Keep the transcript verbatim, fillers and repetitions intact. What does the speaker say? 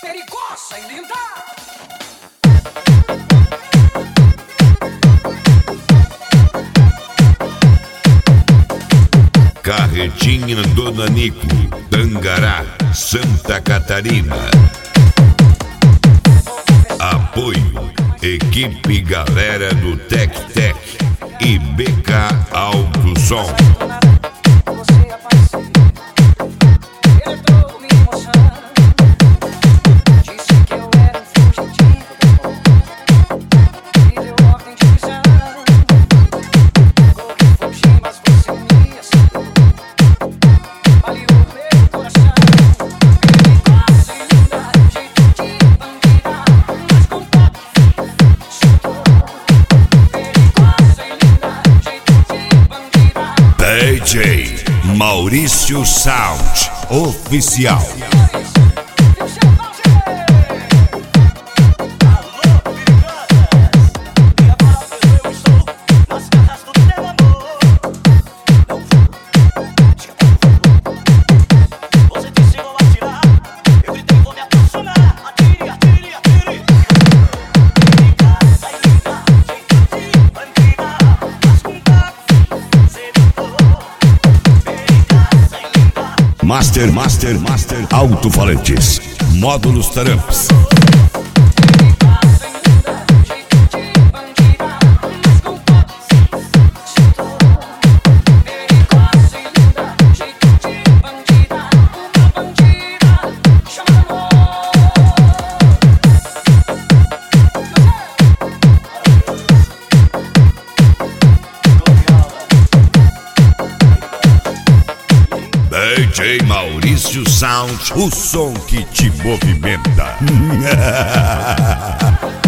perigosa e linda. Carretinha do Nanico, Tangará, Santa Catarina. Apoio, equipe galera do Tec Tec e B K Alto Som. D J Maurício Sound Oficial. Master, Master, Master Alto-falantes, módulos Taramps. D J Maurício Sound, o som que te movimenta.